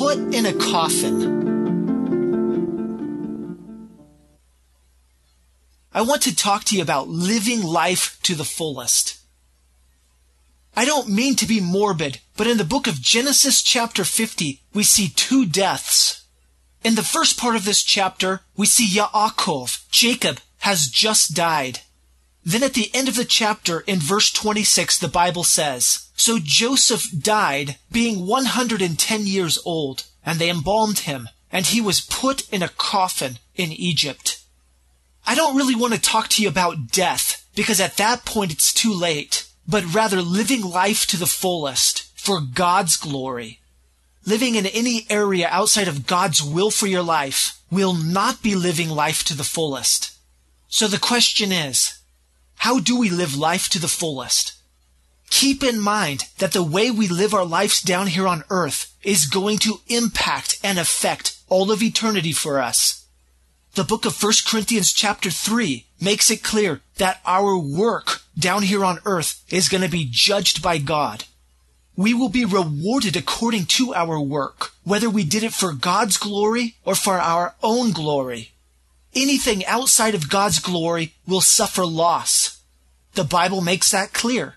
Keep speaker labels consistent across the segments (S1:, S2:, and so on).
S1: put in a coffin. I want to talk to you about living life to the fullest. I don't mean to be morbid, but in the book of Genesis chapter 50, we see two deaths. In the first part of this chapter, we see Yaakov, Jacob, has just died. Then at the end of the chapter, in verse 26, the Bible says, "So Joseph died, being 110 years old, and they embalmed him, and he was put in a coffin in Egypt." I don't really want to talk to you about death, because at that point it's too late, but rather living life to the fullest for God's glory. Living in any area outside of God's will for your life will not be living life to the fullest. So the question is, how do we live life to the fullest? Keep in mind that the way we live our lives down here on earth is going to impact and affect all of eternity for us. The book of 1 Corinthians chapter 3 makes it clear that our work down here on earth is going to be judged by God. We will be rewarded according to our work, whether we did it for God's glory or for our own glory. Anything outside of God's glory will suffer loss. The Bible makes that clear.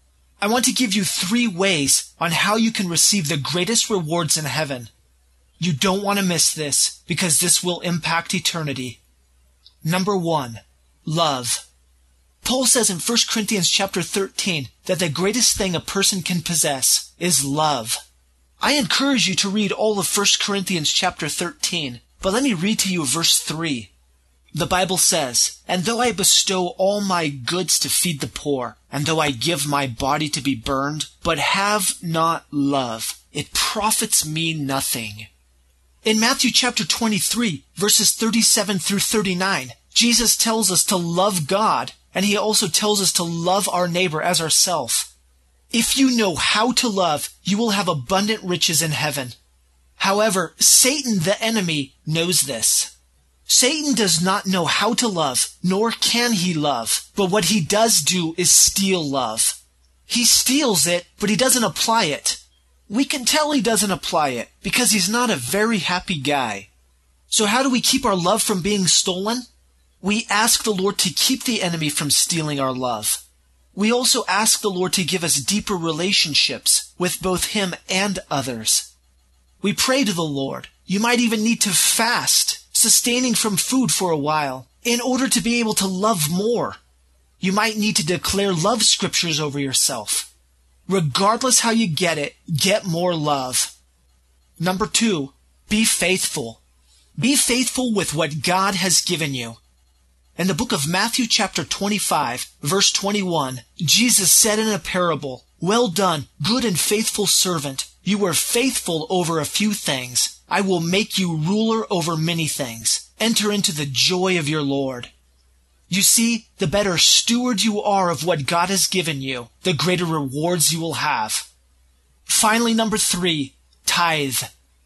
S1: I want to give you 3 ways on how you can receive the greatest rewards in heaven. You don't want to miss this, because this will impact eternity. Number 1, love. Paul says in 1 Corinthians chapter 13 that the greatest thing a person can possess is love. I encourage you to read all of 1 Corinthians chapter 13, but let me read to you verse 3. The Bible says, "And though I bestow all my goods to feed the poor, and though I give my body to be burned, but have not love, it profits me nothing." In Matthew chapter 23, verses 37 through 39, Jesus tells us to love God, and he also tells us to love our neighbor as ourselves. If you know how to love, you will have abundant riches in heaven. However, Satan, the enemy, knows this. Satan does not know how to love, nor can he love, but what he does do is steal love. He steals it, but he doesn't apply it. We can tell he doesn't apply it because he's not a very happy guy. So how do we keep our love from being stolen? We ask the Lord to keep the enemy from stealing our love. We also ask the Lord to give us deeper relationships with both him and others. We pray to the Lord. You might even need to fast, sustaining from food for a while, in order to be able to love more. You might need to declare love scriptures over yourself. Regardless how you get it, get more love. Number 2, be faithful. Be faithful with what God has given you. In the book of Matthew chapter 25, verse 21, Jesus said in a parable, "Well done, good and faithful servant. You were faithful over a few things. I will make you ruler over many things. Enter into the joy of your Lord." You see, the better steward you are of what God has given you, the greater rewards you will have. Finally, number 3, tithe.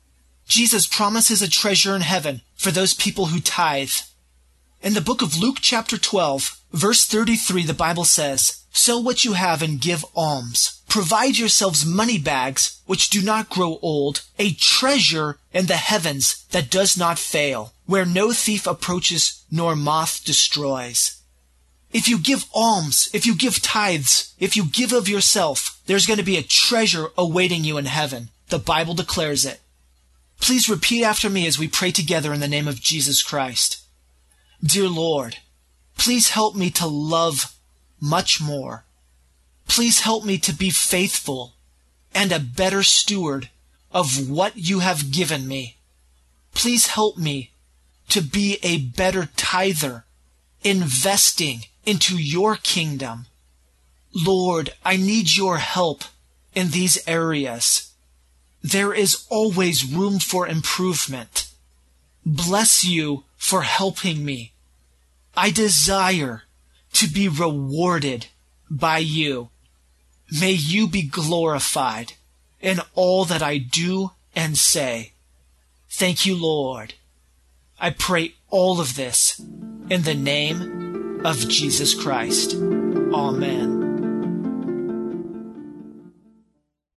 S1: Jesus promises a treasure in heaven for those people who tithe. In the book of Luke chapter 12, verse 33, the Bible says, "Sell what you have and give alms. Provide yourselves money bags which do not grow old, a treasure in the heavens that does not fail, where no thief approaches nor moth destroys." If you give alms, if you give tithes, if you give of yourself, there's going to be a treasure awaiting you in heaven. The Bible declares it. Please repeat after me as we pray together in the name of Jesus Christ. Dear Lord, please help me to love much more. Please help me to be faithful and a better steward of what you have given me. Please help me to be a better tither, investing into your kingdom. Lord, I need your help in these areas. There is always room for improvement. Bless you for helping me. I desire to be rewarded by you. May you be glorified in all that I do and say. Thank you, Lord. I pray all of this in the name of Jesus Christ. Amen.